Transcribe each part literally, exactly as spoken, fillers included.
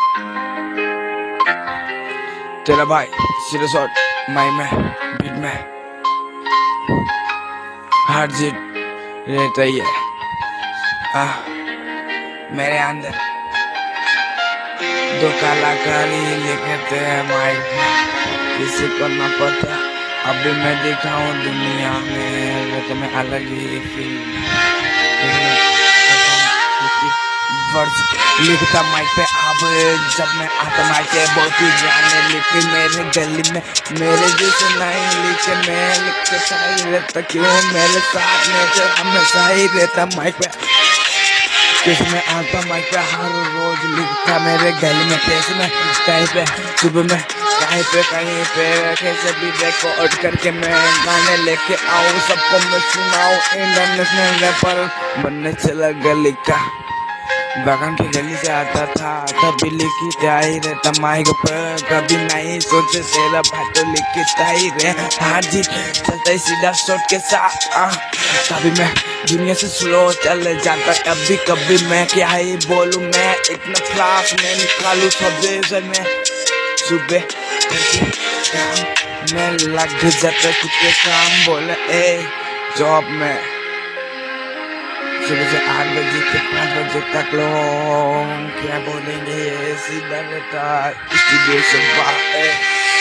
तेरा भाई सिरे शॉट माई में बीट में हर जीत रहता ही है। आ, मेरे अंदर दो कलाकारी लिखते हैं माइक में, किसी को न पता अभी मैं दिखाऊं दुनिया में, तो मैं अलग ही फील वर्ड्स लिखता माइक पे। अब जब मैं आता माइक पे बहुत ही जाने लिखी मेरे गली में, मेरे जैसे नहीं लिखे मैं लिखते सही रहता क्यों मेरे साथ में हमेशा ही रहता माइक पे। किसमें आता माइक पे हर रोज लिखता मेरे गली में, कैसे में कहीं पे सुबह में कहीं पे कहीं पे कैसे भी रिकॉर्ड करके मैं गाने लेके आऊँ, सबको मैं सुनाऊँ। इंटरनेशनल रैपर बनने चला गली का, बगान की गली से आता था तभी लिखता ही रहता माइक पर, कभी नहीं सोचे तेरा भाई तो लिखता ही रहे। हाँ जी चलता ही सीधा शॉट के साथ, कभी मैं दुनिया से स्लो चल जाता, कभी कभी मैं क्या ही बोलूं, मैं इतना फ्लास में निकालू सब से मैं सुबह मैं लग जाता कुछ काम बोले ए जॉब में, सुबह से आठ बजे से पाँच बजे तक लोग क्या बोलेंगे ये सीधा रहता स्टूडियो से बाहर।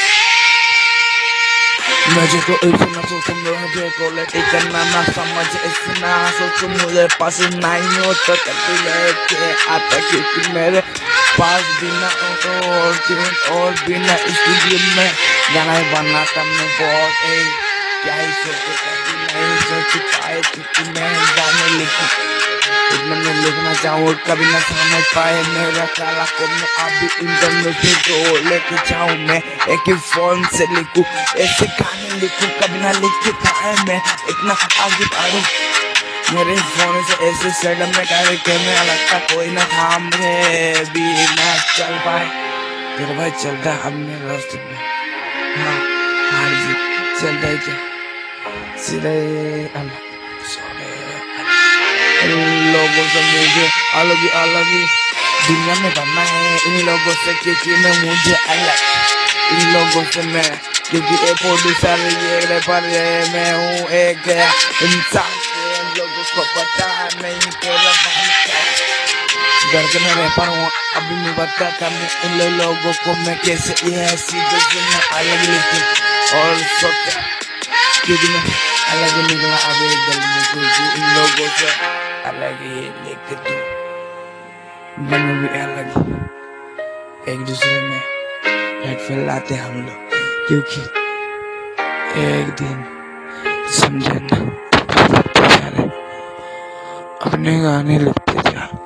मुझे को इतना सोचूं मुझे को लेके करना ना समझ इतना सोचूं, मुझे पास नहीं हो तो कभी लेके आता क्योंकि मेरे पास बिना और और बिना स्टूडियो में गाना बनाता मैं बहुत ए क्या ही सोचूं, कभी नहीं सोच पाए क्योंकि मैं गाने लिखूं इतना मैं लिखना चाहूँ कभी ना समझ पाए मेरा काला को मैं अभी इंटरनेट पे तो लेके जाऊँ, मैं एक ही फोन से लिखूं ऐसे गाने लिखूं कभी ना लिख पाए मैं इतना आगे बढ़ूं मेरे फोन से ऐसे सडन में डाल के मैं लगता कोई ना थाम रे भी ना चल पाए। तेरा भाई चलता अब मेरे रास्ते में, हाँ हाँ जी चलता ही क्या सीधे अलग इन लोगों से मुझे अलग ही अलग ही दुनिया में बनना है, इन लोगों से क्योंकि मैं मुझे अलग इन लोगों से मैं क्योंकि एक प्रोड्यूसर ये रैपर मैं हूँ एक इंसान, इन लोगों को पता नहीं तेरा घर के मैं रैपर हूँ अभी मैं बताता मैं इन लोगों को मैं कैसे ये सीधे से मैं अलग लिखूं और सोचा क्योंकि मैं अलग निकला अभी गली में क्योंकि इन लोगों से अलग ही लिख दूं मन में भी अलग एक दूसरे में हेड फैलाते हम लोग क्योंकि एक दिन समझे ना अपने गाने लिखते जा।